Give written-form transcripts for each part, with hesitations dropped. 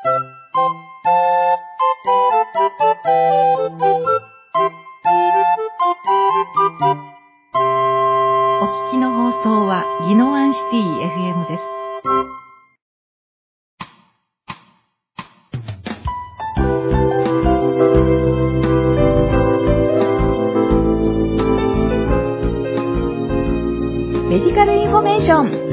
お聞きの放送は宜野湾シティ FM です。メディカルインフォメーション。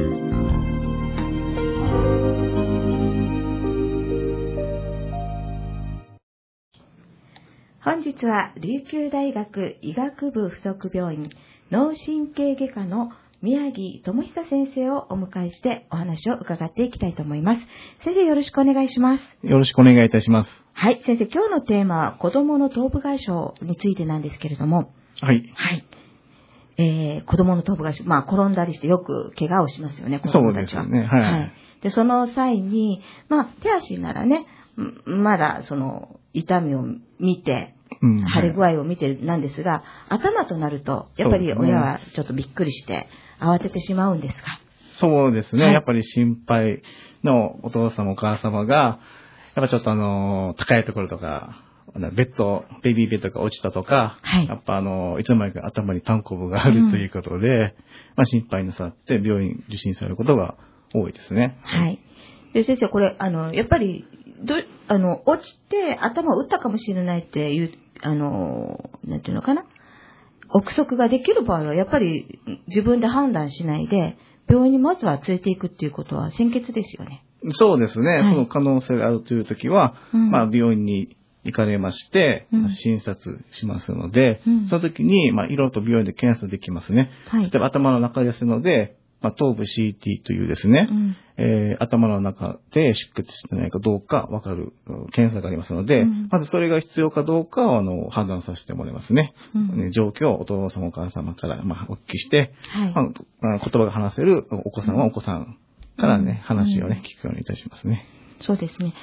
本日は琉球大学医学部附属病院脳神経外科の宮城智久先生をお迎えしてお話を伺っていきたいと思います。先生、よろしくお願いします。 よろしくお願いいたします。 はい、先生、今日のテーマは子どもの頭部外傷についてなんですけれども、 はい。 はい。子どもの頭部外傷、転んだりしてよく怪我をしますよね、子どもたちは。 そうですね、はい。 で、その際に、手足ならね、まだその痛みを見て、腫れ具合を見てなんですが、頭となると、やっぱり親はちょっとびっくりして慌ててしまうんですか？ そうですね、 はい、 やっぱり心配のお父様お母様が、やっぱちょっと高いところとか、ベビーベッドが落ちたとか、 はい、 やっぱいつの間にか頭に単行部があるということで、心配なさって病院受診されることが多いですね。 はい。で、先生、これ、やっぱり、落ちて頭を打ったかもしれないっていう、なんていうのかな。憶測ができる場合は、やっぱり自分で判断しないで、病院にまずは連れていくっていうことは先決ですよね。 そうですね。 はい、 その可能性があるというときは、病院に行かれまして、診察しますので、その時に、いろいろと病院で検査できますね。 はい、 例えば頭の中ですので、頭部 CT というですね、頭の中で出血してないかどうか分かる検査がありますので、まずそれが必要かどうかを判断させてもらいますね。状況をお父様お母様からお聞きして、はい、言葉が話せるお子さんはお子さんからね、話をね、聞くようにいたしますね。 そうですね。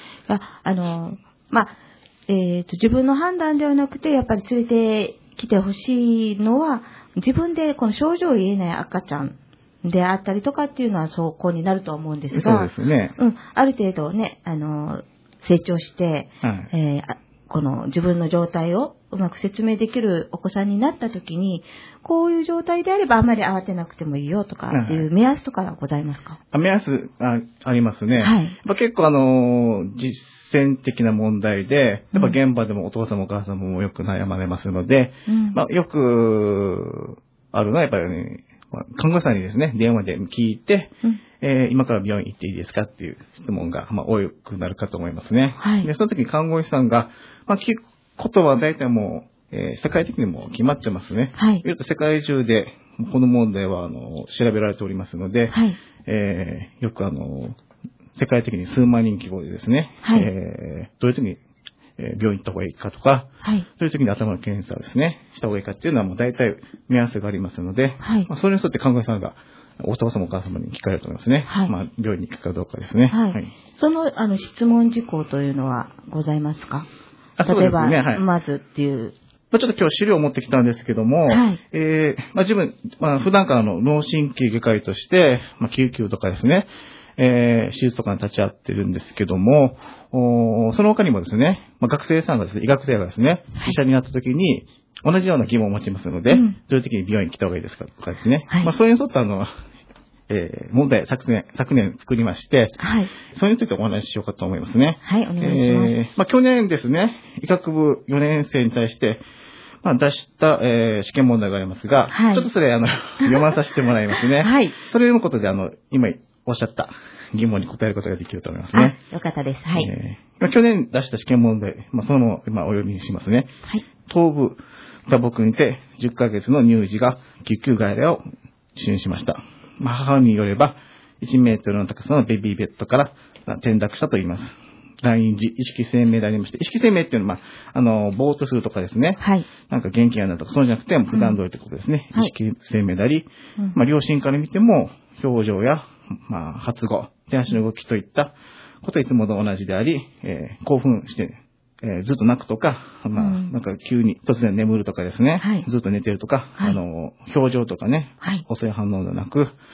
自分の判断ではなくて、やっぱり連れてきてほしいのは、自分でこの症状を言えない赤ちゃんであったりとかっていうのはそこになると思うんですが、 そうですね。 ある程度ね、成長して、この自分の状態をうまく説明できるお子さんになったときに、こういう状態であればあまり慌てなくてもいいよとかっていう目安とかはございますか？ 目安 ありますね。 はい。 結構実践的な問題で、やっぱ現場でもお父様お母様もよく悩まれますので、よくあるのはやっぱりね、看護師さんにですね、電話で聞いて、今から病院行っていいですかっていう質問が、多くなるかと思いますね。 はい。 で、その時に看護師さんが、聞くことは大体もう、世界的にも決まってますね。 はい。 世界中で、この問題は、調べられておりますので、 はい。 よく世界的に数万人規模でですね、 はい。 どういう時に病院行った方がいいかとか、 はい。 そういう時に頭の検査をですね、した方がいいかっていうのはもう大体目安がありますので、 はい。 それに沿って看護師さんがお父様お母様に聞かれると思いますね。 はい。 病院に行くかどうかですね。 はい。はい、その質問事項というのはございますか？例えば、ね、はい、まずっていう。 ちょっと今日資料を持ってきたんですけども、 はい。 自分、普段からの脳神経外科医として、救急とかですね、手術とかに立ち会ってるんですけども、その他にもですね、学生さんがですね、医学生がですね、医者になった時に、同じような疑問を持ちますので、どういう時に病院に来た方がいいですかとかですね、はい、それに沿った問題、昨年作りまして、はい。それについてお話ししようかと思いますね。 はい、お願いします。 去年ですね、医学部4年生に対して、出した、試験問題がありますが、はい、ちょっとそれ、読まさせてもらいますね。はい。それのことで、今おっしゃった疑問に答えることができると思いますね。 よかったです。はい。 去年出した試験問題、そのままお読みしますね。はい。頭部打撲にて10ヶ月の乳児が救急外来を受診しました。母によれば、1メートルの高さのベビーベッドから転落したと言います。来院時、意識生命でありまして、意識生命っていうのは、ぼーっとするとかですね。はい。なんか元気がないとか、そうじゃなくて、普段通りということですね。意識生命であり、両親から見ても、表情や、発語、手足の動きといったことはいつもと同じであり、興奮して、ずっと泣くとか、なんか急に突然眠るとかですね。はい。ずっと寝てるとか、表情とかね。はい。遅い反応ではなく、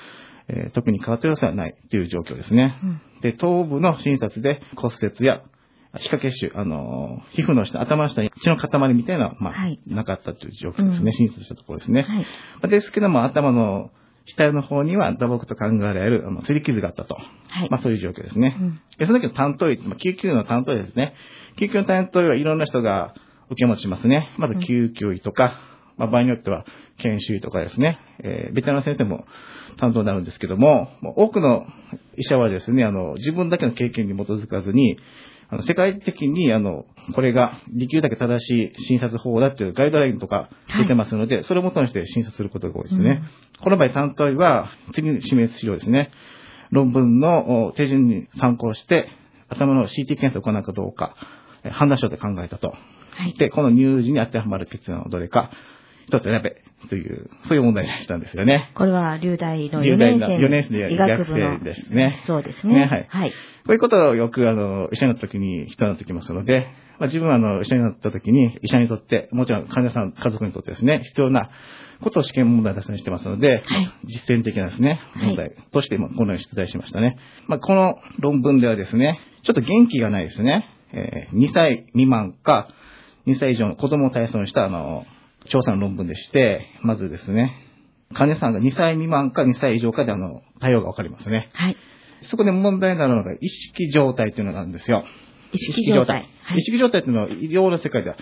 特に変わった様子はないという状況ですね。で、頭部の診察で骨折や皮下血腫、皮膚の下、頭の下に血の塊みたいなのは、なかったという状況ですね。診察したところですね。ですけども、頭の下の方には打撲と考えられる、擦り傷があったと。そういう状況ですね。その時の担当医、救急の担当医ですね。救急の担当医はいろんな人が受け持ちしますね。まず救急医とか、場合によっては研修医とかですね。ベテランの先生も担当になるんですけども、多くの医者はですね、自分だけの経験に基づかずに、世界的に、これができるだけ正しい診察方法だっていうガイドラインとか出てますので、それを元にして診察することが多いですね。この場合、担当医は、次に示す資料ですね。論文の手順に参考して、頭の CT 検査を行うかどうか、判断しようと考えたと。で、この乳児に当てはまる血のどれか、一つ選べという、そういう問題にしたんですよね。 これは、流大の4年生で医学部のですね。 そうですね。 はい。こういうことをよく、医者になった時に必要になってきますので、自分は医者になった時に、医者にとって、もちろん患者さん、家族にとってですね、必要なことを試験問題出しにしてますので、実践的なですね、問題としてもこのように出題しましたね。この論文ではですね、ちょっと元気がないですね。2歳未満か、2歳以上の子供を対象にした調査の論文でして、まずですね、患者さんが2歳未満か2歳以上かで対応がわかりますね。そこで問題になるのが意識状態というのがあるんですよ。 意識状態。 意識状態というのは医療の世界では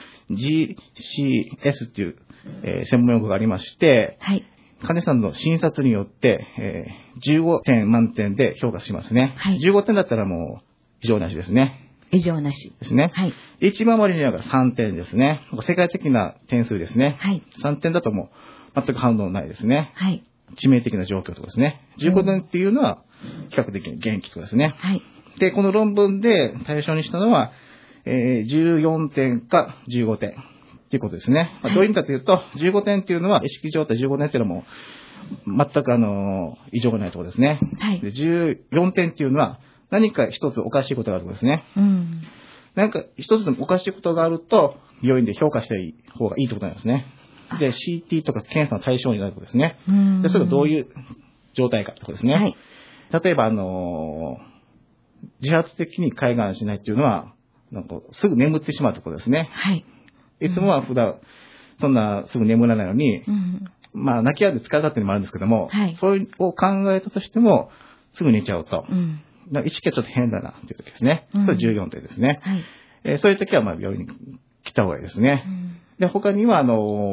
GCS という、専門用語がありまして、患者さんの診察によって、15点満点で評価しますね。15点だったらもう異常なしですね。 異常なし。 ですね。一番割には3点ですね。世界的な点数ですね。3点だともう全く反応ないですね。致命的な状況とかですね。15点っていうのは比較的に元気とかですね。で、この論文で対象にしたのは、14点か15点っていうことですね。どういう意味かというと、15点っていうのは意識状態15点っていうのはもう全く異常がないところですね。で、14点っていうのは何か一つおかしいことがあるところですね。何か一つでもおかしいことがあると、病院で評価した方がいいってことなんですね。で、CT とか検査の対象になることですね。で、それがどういう状態かってことですね。例えば、自発的に開眼しないっていうのは、すぐ眠ってしまうところですね。いつもは普段、そんなすぐ眠らないのに、泣き止んで疲れたっていうのもあるんですけども、そういうのを考えたとしても、すぐ寝ちゃうと。意識はちょっと変だなっていう時ですね。それ14点ですね。そういう時は病院に来た方がいいですね。で、他には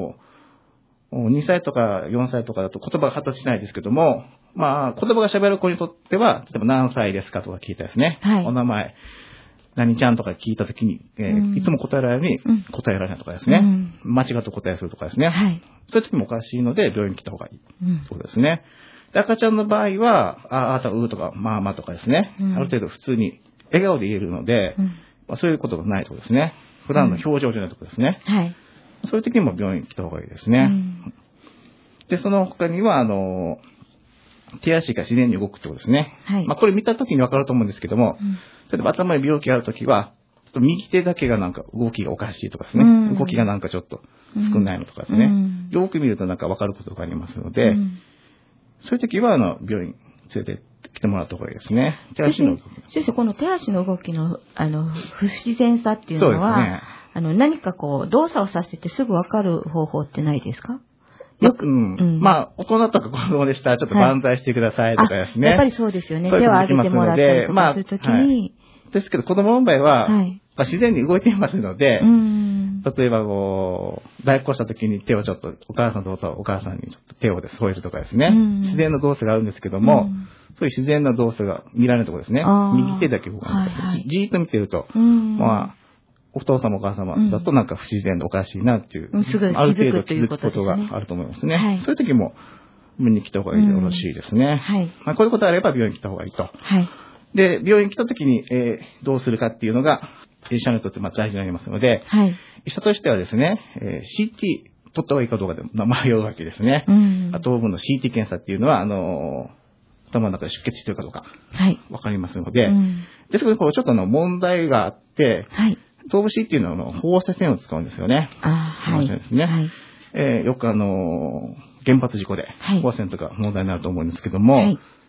2歳とか4歳とかだと言葉が発達しないですけども、言葉が喋る子にとっては、例えば何歳ですかとか聞いたですね。お名前、何ちゃんとか聞いたときに、いつも答えられるように答えられないとかですね。間違った答えするとかですね。そういう時もおかしいので、病院に来た方がいい。そうですね。で、赤ちゃんの場合は、あーたうーとか、まあまあとかですね。ある程度普通に笑顔で言えるので、そういうことがないところですね。普段の表情じゃないところですね。そういう時にも病院に来た方がいいですね。で、その他には、手足が自然に動くってことですね。これ見た時にわかると思うんですけども、例えば頭に病気がある時は、ちょっと右手だけがなんか動きがおかしいとかですね。動きがなんかちょっと少ないのとかですね。よく見るとなんかわかることがありますので、そういう時は病院連れて来てもらった方がいいですね。手足の動き。 先生、この手足の動きの、不自然さっていうのは、何か動作をさせてすぐわかる方法ってないですか？ よく、大人とか子供でしたらちょっと万歳してくださいとかですね。 やっぱりそうですよね。手を挙げてもらったりとかするときに。 ですけど子供の場合は、自然に動いていますので、例えば抱っこしたときに手をちょっと、お母さんとお母さんにちょっと手を添えるとかですね。自然な動作があるんですけども、そういう自然な動作が見られるところですね。右手だけ動かない。じーっと見てると、お父様お母様だとなんか不自然でおかしいなっていう、ある程度気づくことがあると思いますね。そういう時も見に来た方がよろしいですね。こういうことあれば病院に来た方がいいと。で、病院に来た時に、どうするかっていうのが、医者にとって大事になりますので、医者としてはですね、CT 取った方がいいかどうかで迷うわけですね。頭部の CT 検査っていうのは、頭の中で出血してるかどうか、わかりますので、ですけど、ちょっと問題があって、頭部 CT っていうのは放射線を使うんですよね。放射線ですね。よく原発事故で放射線とか問題になると思うんですけども、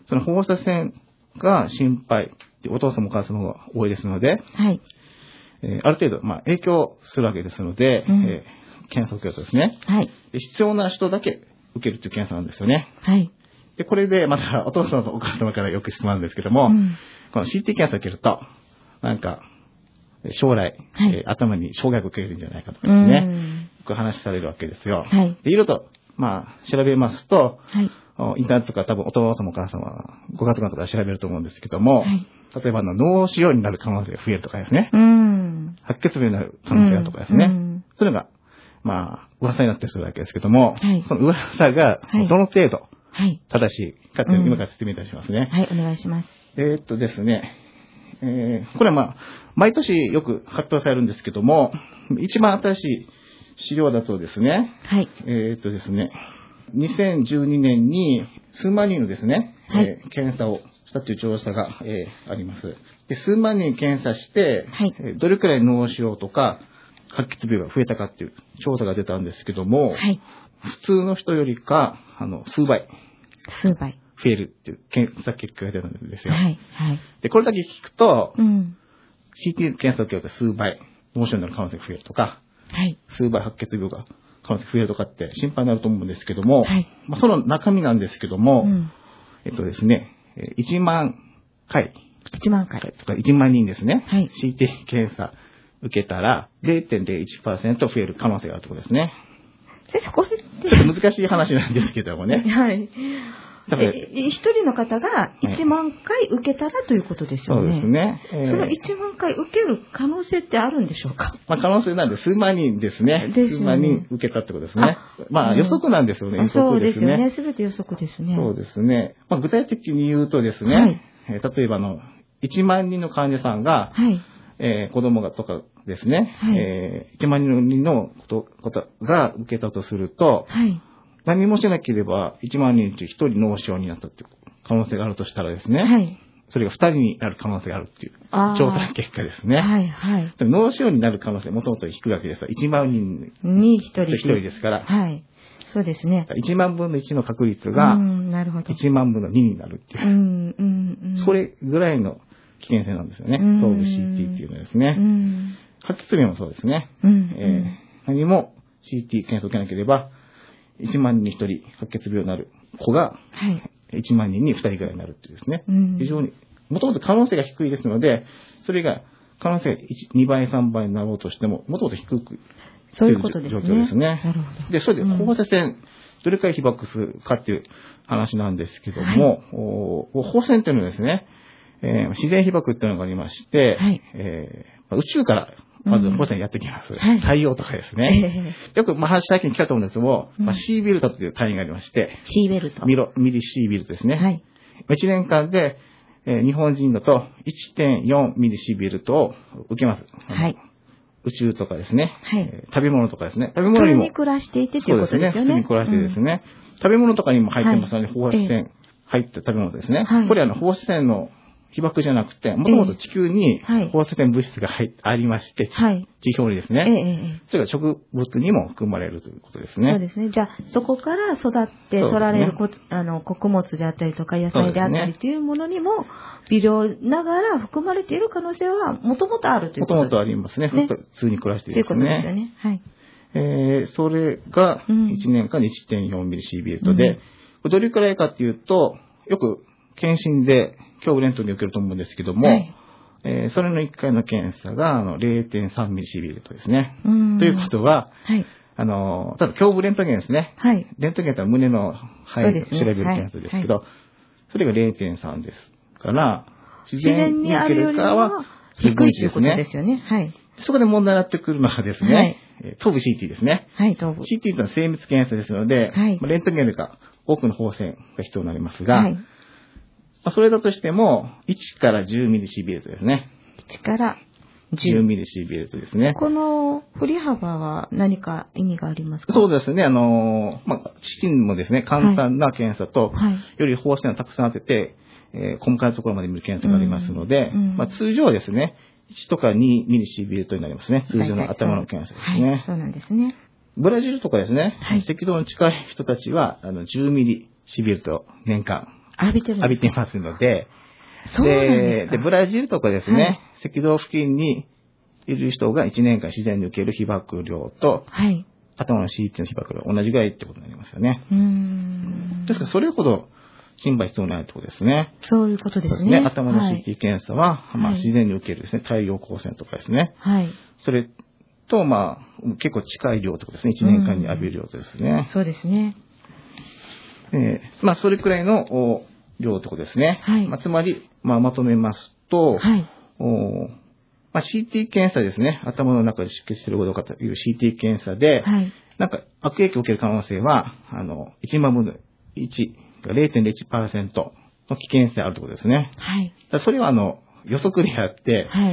その放射線が心配ってお父様お母様が多いですので、 はい。 ある程度、影響するわけですので、検査を受けるとですね、 はい。 で必要な人だけ受けるという検査なんですよね。 はい。 で、これでまたお父様とお母様からよく質問なんですけども、この CT 検査を受けると、なんか、将来、頭に障害が受けるんじゃないかとかですね、よく話されるわけですよ。 はい。 で、いろいろと、調べますと、 はい。 インターネットとか多分お父様お母様はご家族とか調べると思うんですけども、 はい、 例えば脳腫瘍になる可能性が増えるとかですね、白血病になる可能性があるとかですね、そういうのが、噂になってするわけですけども、 はい、 その噂がどの程度正しいかっていうのを今から説明いたしますね。 はい、お願いします。 ですね、これは毎年よく発表されるんですけども、一番新しい資料だとですね、 はい。 ですね、2012年に数万人のですね、検査をしたという調査が、あります。で、数万人検査して、どれくらい脳腫瘍とか白血病が増えたかっていう調査が出たんですけども、普通の人よりか、数倍。 数倍。 増えるっていう検査結果が出たんですよ。 はい。はい。 で、これだけ聞くと、CT 検査を受けると数倍脳腫瘍になる可能性が増えるとか、数倍白血病が可能性が増えるとかって心配になると思うんですけども、その中身なんですけども、ですね、1万回とか1万人ですね、CT 検査受けたら 0.01% 増える可能性があるということですね。 これってちょっと難しい話なんですけどもね。 はい。一人の方が1万回受けたらということですよね。 そうですね。 その1万回受ける可能性ってあるんでしょうか？ 可能性なんで数万人ですね。数万人受けたってことですね。予測なんですよね。予測ですね。 そうですよね。すべて予測ですね。 そうですね。具体的に言うとですね、例えば1万人の患者さんが、子供がとかですね、1万人のことが受けたとすると、何もしなければ1万人中1人脳腫瘍になったっていう可能性があるとしたらですね、それが2人になる可能性があるっていう調査結果ですね。脳腫瘍になる可能性はもともと低いわけです。1万人に1人ですから。 そうですね。 1万分の1の確率が1万分の2になるっていう。それぐらいの危険性なんですよね。頭部 CT っていうのはですね。白血病もそうですね。何も CT 検査を受けなければ、1万人に1人白血病になる子が、1万人に2人ぐらいになるっていうですね。非常に、もともと可能性が低いですので、それが可能性が2倍、3倍になろうとしても、もともと低く、 そういうことですね。 状況ですね。 なるほど。 で、それで放射線、どれくらい被曝するかっていう話なんですけども、放射線っていうのはですね、自然被曝っていうのがありまして、宇宙からまず放射線やってきます。太陽とかですね。よく最近来たと思うんですけども、シーベルトという単位がありまして、 シーベルト。 ミリシーベルトですね。1年間で、日本人だと 1.4 ミリシーベルトを受けます。宇宙とかですね。食べ物とかですね。食べ物にも。 普通に暮らしていてということですよね。 普通に暮らしてですね。食べ物とかにも入ってますので、放射線入った食べ物ですね。これ放射線の被曝じゃなくて、もともと地球に放射線物質がありまして、地表にですね。それが植物にも含まれるということですね。 そうですね。じゃあ、そこから育って取られる穀物であったりとか野菜であったりというものにも、微量ながら含まれている可能性はもともとあるということですね。 もともとありますね。普通に暮らしているですね。 ということですよね。 それが1年間で 1.4 ミリシーベルトで、どれくらいかっていうと、よく検診で胸部レントゲンを受けると思うんですけども、それの1回の検査が0.3 ミリシーベルトですね。ということは、ただ胸部レントゲンですね。レントゲンとは胸の肺を調べる検査ですけど、それが 0.3 ですから、自然に受けるかは低いということですよね。 そこで問題になってくるのはですね、頭部 CT ですね。 頭部。 CT というのは精密検査ですので、レントゲンよりか多くの放射線が必要になりますが、それだとしても、1から10ミリシーベルトですね。 1から 10ミリシーベルトですね。 この振り幅は何か意味がありますか？ そうですね。チンもですね、簡単な検査と、より放射線をたくさん当てて、細かいところまで見る検査がありますので、通常はですね、1とか2ミリシーベルトになりますね。通常の頭の検査ですね。 そうなんですね。 ブラジルとかですね、赤道に近い人たちは、10ミリシーベルト年間浴びてますので、 そうなんですか。 で、ブラジルとかですね、赤道付近にいる人が1年間自然に受ける被曝量と、頭の CT の被曝量同じぐらいってことになりますよね。ですから、それほど心配必要ないってことですね。 そういうことですね。 頭の CT 検査は、自然に受けるですね、太陽光線とかですね。それと、結構近い量ってことですね。1年間に浴びる量ですね。 そうですね。 それくらいの量ってことですね。つまり、まとめますと、CT 検査ですね。頭の中で出血しているかどうかという CT 検査で、なんか悪影響を受ける可能性は、1万分の1が 0.01% の危険性あるということですね。それは予測であって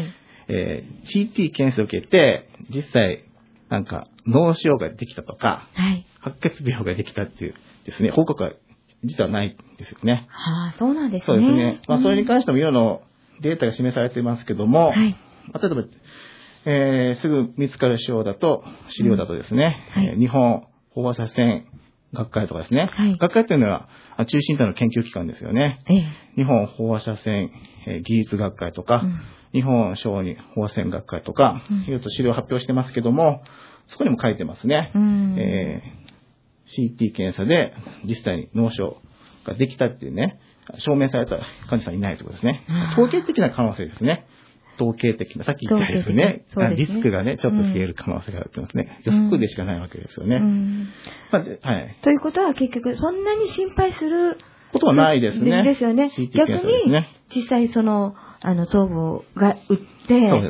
、CT 検査を受けて、実際、なんか脳腫瘍ができたとか、白血病ができたっていうですね、報告は実はないんですよね。 そうなんですね。 そうですね。それに関してもいろいろデータが示されていますけども、例えば、すぐ見つかる腫瘍だと、資料だとですね、日本放射線学会とかですね、学会というのは中心となる研究機関ですよね。日本放射線技術学会とか、日本小児放射線学会とか、いろいろと資料を発表してますけども、そこにも書いてますね。CT 検査で実際に脳腫瘍ができたっていうね、証明された患者さんいないということですね。統計的な可能性ですね。統計的な、さっき言ったですね、リスクがね、ちょっと増える可能性があるってますね。予測でしかないわけですよね。 ということは結局、そんなに心配することはないですね。 ですよね。逆に、実際頭部が打って、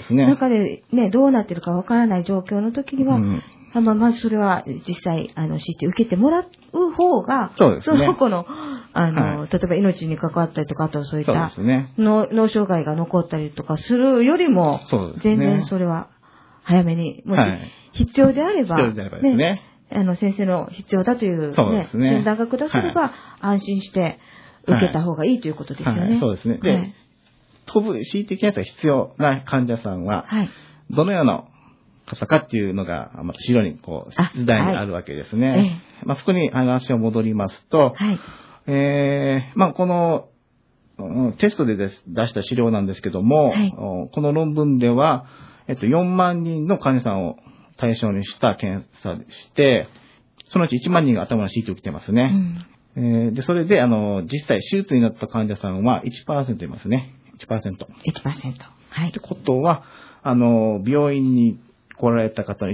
中でね、どうなってるかわからない状況の時には、まずそれは実際、CT 受けてもらう方が、その子の、例えば命に関わったりとか、あとそういった脳障害が残ったりとかするよりも、全然それは早めに、もし必要であれば、先生の必要だという診断が下せれば、安心して受けた方がいいということですよね。 そうですね。で、CT 検査が必要な患者さんは、どのような方かっていうのが、また資料に出題にあるわけですね。そこに話を戻りますと、このテストで出した資料なんですけども、この論文では、4万人の患者さんを対象にした検査でして、そのうち1万人が頭の CT を受けてますね。で、それで、実際手術になった患者さんは 1% いますね。1%。ってことは、病院に来られた方の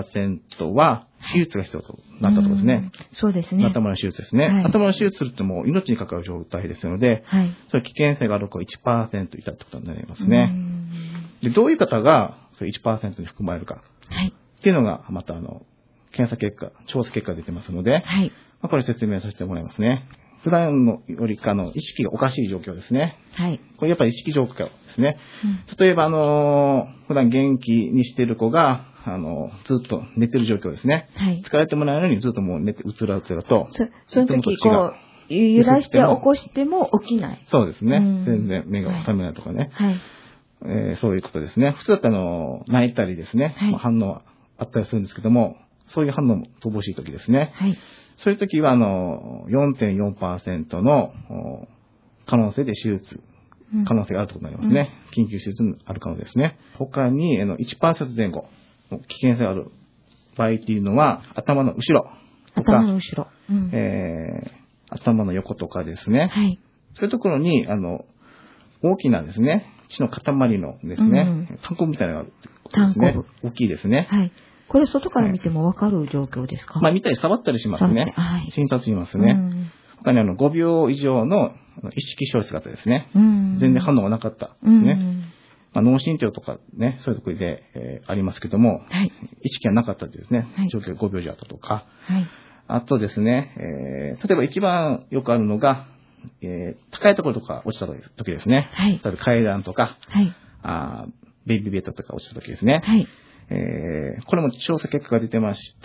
1% は、手術が必要となったところですね。 そうですね。 頭の手術ですね。頭の手術するともう命に関わる状態ですので、それ危険性がある子が 1% いたってことになりますね。で、どういう方がそれ 1% に含まれるか。っていうのが、また検査結果、調査結果が出てますので、これ説明させてもらいますね。普段のよりか意識がおかしい状況ですね。これやっぱり意識状況ですね。例えば普段元気にしている子が、ずっと寝てる状況ですね。疲れてもらうのにずっともう寝てうつらと。 その時揺らして起こしても起きない。 そうですね。全然目が覚めないとかね。そういうことですね。普通だったら泣いたりですね。反応あったりするんですけども、そういう反応も乏しい時ですね。そういう時は4.4% の可能性で手術、可能性があるということになりますね。緊急手術にある可能性ですね。他に1% 前後の危険性がある場合っていうのは、頭の後ろとか、頭の横とかですね。そういうところに大きなですね、血の塊のですね、タンコブみたいなのがあることですね。大きいですね。 これ外から見ても分かる状況ですか？ 見たり触ったりしますね。診察しますね。他に5秒以上の意識消失型ですね。全然反応がなかったですね。脳震盪とかね、そういうところで、ありますけども、意識がなかったですね。状況が5秒以上あったとか。あとですね、例えば一番よくあるのが、高いところとか落ちた時ですね。例えば階段とか、ベイビーベッドとか落ちた時ですね。これも調査結果が出てまして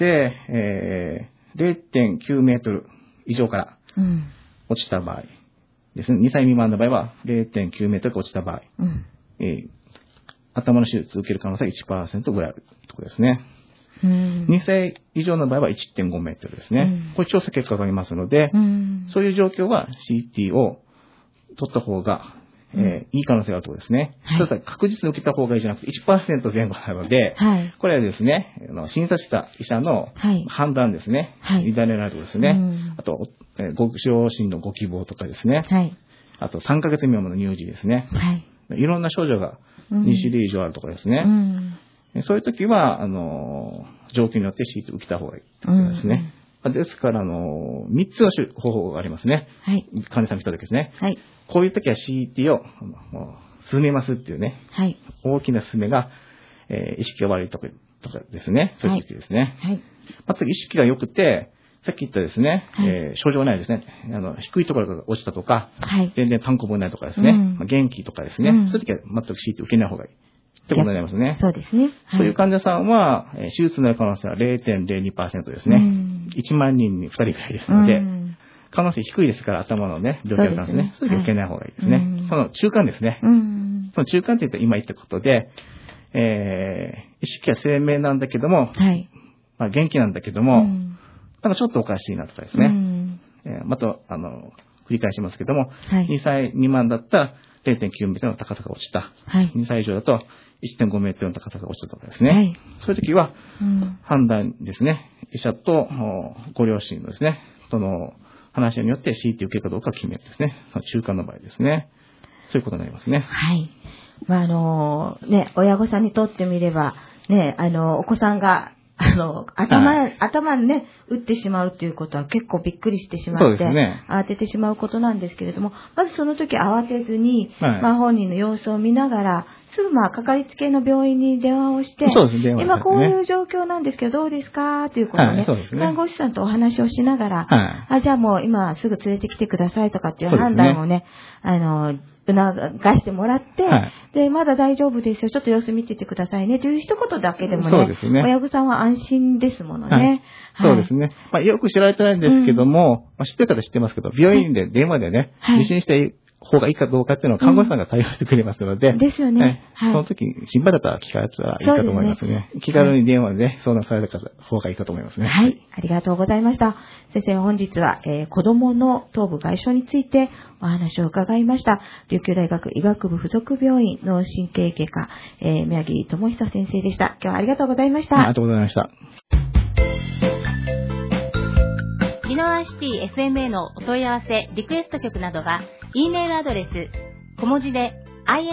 、0.9 メートル以上から落ちた場合ですね。2歳未満の場合は 0.9 メートルが落ちた場合、頭の手術を受ける可能性が 1% ぐらいあるところですね。 2歳以上の場合は 1.5 メートルですね。これ調査結果がありますので、そういう状況は CT を取った方が、いい可能性があるところですね。ただ確実に受けた方がいいじゃなくて 1% 前後なので、これはですね、診察した医者の判断ですね。委ねられるですね。あと、ご両親のご希望とかですね。あと、3ヶ月未満の乳児ですね。いろんな症状が2種類以上あるとかですね。そういう時は、状況によって CT を受けた方がいいということですね。ですから、3つの方法がありますね。患者さん来た時ですね。こういう時は CT を進めますっていうね。大きな勧めが、意識が悪いとかですね。そういう時ですね。また意識が良くて、さっき言ったですね、症状ないですね。低いところが落ちたとか、全然単行本ないとかですね。元気とかですね。そういう時は全く CT を受けない方がいい。ってことになりますね。 そうですね。 そういう患者さんは、手術の可能性は 0.02% ですね。1万人に2人ぐらいですので、可能性低いですから、頭のね、病気だったんですね。そういう時は受けない方がいいですね。その中間ですね。その中間って言ったら今言ったことで、意識は生命なんだけども、元気なんだけども、なんかちょっとおかしいなとかですね。また、繰り返しますけども、2歳未満だったら 0.9 メートルの高さが落ちた。2歳以上だと 1.5 メートルの高さが落ちたとかですね。そういう時は、判断ですね。医者とご両親のですね、との話し合いによって CT 受けるかどうか決めるですね。その中間の場合ですね。そういうことになりますね。 親御さんにとってみれば、お子さんが、頭にね、打ってしまうということは結構びっくりしてしまって、慌ててしまうことなんですけれども、まずその時慌てずに、本人の様子を見ながら、すぐかかりつけの病院に電話をして、今こういう状況なんですけどどうですかということをね、看護師さんとお話をしながら、じゃあもう今すぐ連れてきてくださいとかっていう判断をね、促してもらって、で、まだ大丈夫ですよ。ちょっと様子見ててくださいね。という一言だけでもね、親御さんは安心ですものね。 そうですね。よく知られてないんですけども、知ってる方知ってますけど、病院で電話でね、受診して方がいいかどうかっていうのは看護師さんが対応してくれますので、 ですよね。 その時、心配だったら聞かれたらいいかと思いますね。気軽に電話で相談された方がいいかと思いますね。 ありがとうございました。先生、本日は、子供の頭部外傷についてお話を伺いました。琉球大学医学部附属病院脳神経外科、宮城智久先生でした。今日はありがとうございました。 ありがとうございました。 リノアシティ FM へのお問い合わせ、リクエスト曲などは、E メールアドレス、小文字で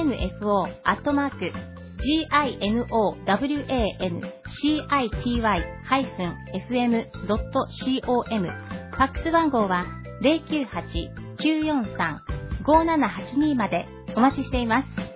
info@ginwanycity-fm.com、 ファックス番号は 098-943-5782 までお待ちしています。